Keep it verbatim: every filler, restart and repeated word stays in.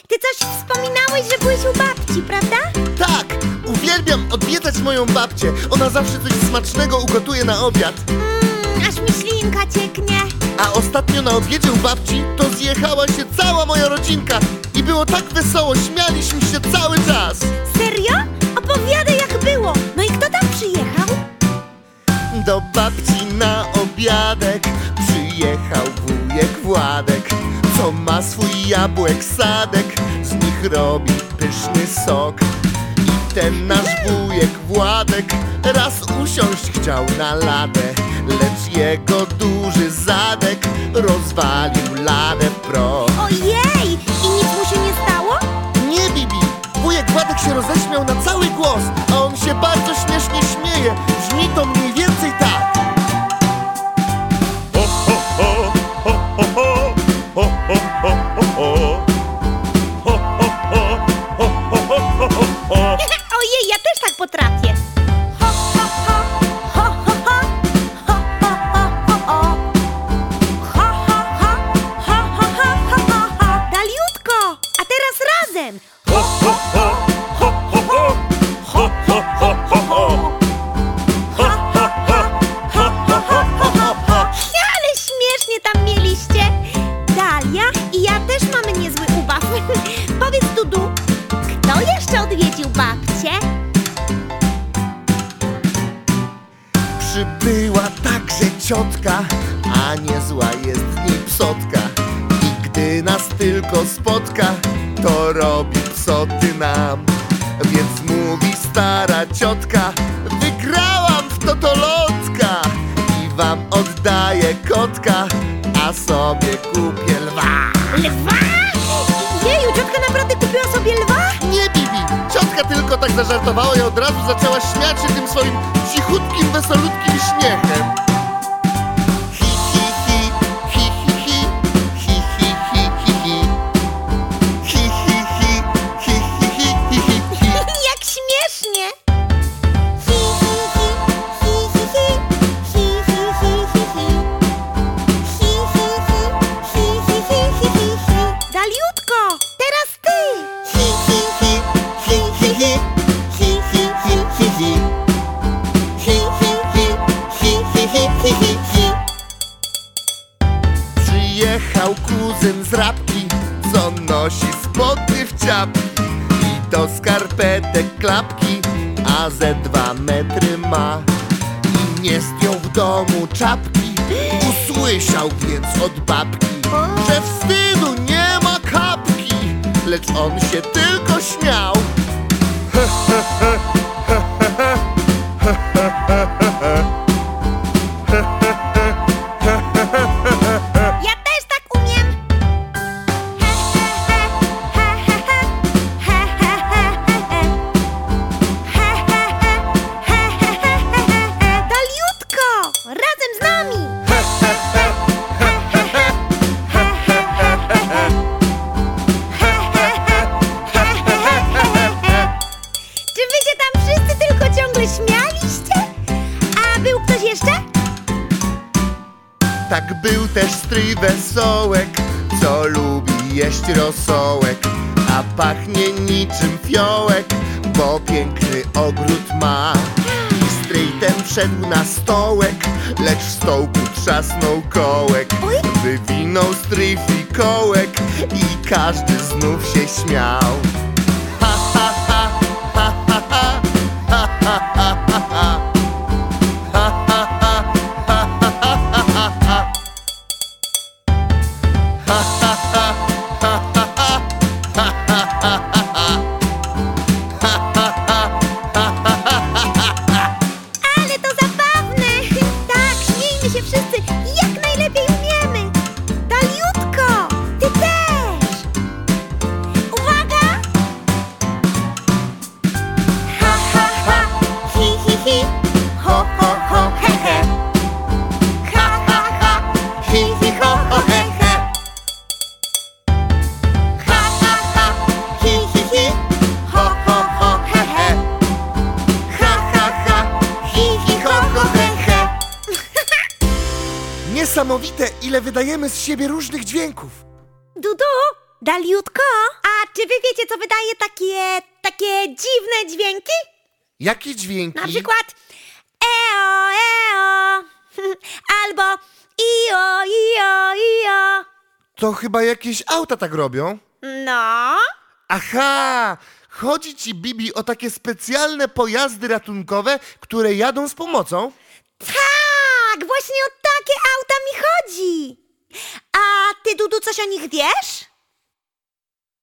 ty coś wspominałeś, że byłeś u babci, prawda? Tak, uwielbiam odwiedzać moją babcię. Ona zawsze coś smacznego ugotuje na obiad. Mmm, aż mi ślinka cieknie. A ostatnio na obiedzie u babci to zjechała się cała moja rodzinka. I było tak wesoło, śmialiśmy się cały czas. Serio? Opowiadaj, jak było. No i kto tam przyjechał? Do babci na obiadek przyjechał wujek Władek, co ma swój jabłek sadek, z nich robi pyszny sok. I ten nasz wujek Władek raz usiąść chciał na ladę, lecz jego duży zadek rozwalił ladę w proch. Ojej! I nic mu się nie stało? Nie, Bibi! Wujek Władek się roześmiał na cały głos, a on się bardzo śmiesznie śmieje. Brzmi to mniej więcej tak. Ojej, ja też tak potrafię. Ho, ho, ho, ho, ho, ho, ho, ho, ho, ho. Ho, ho, ho, ho, ho, ho, ho, ho. Daliutko, a teraz razem. Ho, ho, ho, ho, ho, ho. Ho, ho, ho, ho, ho. Ho, ho, ho, ho, ho, ho, ho, ho. Ale śmiesznie tam mieliście. Dalia i ja też mamy niezły ubaw. Powiedz, Dudu, kto jeszcze odwiedził babcię? Przybyła także ciotka, a niezła jest w niej psotka. I gdy nas tylko spotka, to robi psoty nam. Więc mówi stara ciotka: wygrałam w totolotka i wam oddaję kotka, a sobie kupię lwa. Lwa? Jeju, ciotka naprawdę kupiła sobie lwa? Nie, Bibi! Ciotka tylko tak zażartowała i od razu zaczęła śmiać się tym swoim cichutkim, wesolutkim śmiechem. Hi, hi, hi, hi, hi, hi, hi, hi, hi, hi, hi. Hi, hi, hi, hi, hi, hi, hi, hi, hi. Jak śmiesznie! Hi, hi, hi, hi, hi, hi, hi, hi, hi, hi, hi. Hi, hi, hi, hi, hi, hi, hi, hi, hi. Daliutko, teraz ty! Hi, hi, hi, hi, hi, hi, hi, hi, hi, hi, hi. Hi, hi, hi, hi, hi, hi, hi, hi, hi. Przyjechał kuzyn z Rabki, co nosi spodnie w ciapki i do skarpetek klapki, a ze dwa metry ma. I nie zdjął w domu czapki, usłyszał więc od babki, że wstydu nie ma kapki, lecz on się tylko śmiał. Ja też tak umiem! He, he, he, he, he, he, he, he, he. He, he, he, he, he, he, he, he. Daliutko, razem z nami! He, he, he, he, he, he, he, he, he, he. He, he, he, he, he, he, he, he. Czy wy się tam wszyscy tylko ciągle śmialiście? A był ktoś jeszcze? Tak był też stryj Wesołek, co lubi jeść rosołek, a pachnie niczym fiołek, bo piękny ogród ma. I stryj ten wszedł na stołek, lecz w stołku trzasnął kołek. Oj. Wywinął stryj fikołek i każdy znów się śmiał. Ha, ha, ha, ha, ha, ha, ha, ha, ha, ha, ha. Ale to zabawne! Tak, śmiejmy się wszyscy jak najlepiej umiemy! Daliutko, ty też! Uwaga! Ha, ha, ha, hi, hi, hi, ho, ho, ho, he, he. Ha, ha, ha, hi, hi, ho, ho, he, he. Ha, ha, ha, hi, hi, hi, ho, ho, ho, he, he. Ha, ha, ha, hi, hi, ho, ho, he, he. Niesamowite, ile wydajemy z siebie różnych dźwięków. Dudu, Daliutko, a czy wy wiecie, co wydaje takie, takie dziwne dźwięki? Jakie dźwięki? Na przykład eo, eo, albo io, io, io. To chyba jakieś auta tak robią. No, Aha! Chodzi ci, Bibi, o takie specjalne pojazdy ratunkowe, które jadą z pomocą? tak, właśnie o takie auta mi chodzi. A ty, Dudu, coś o nich wiesz?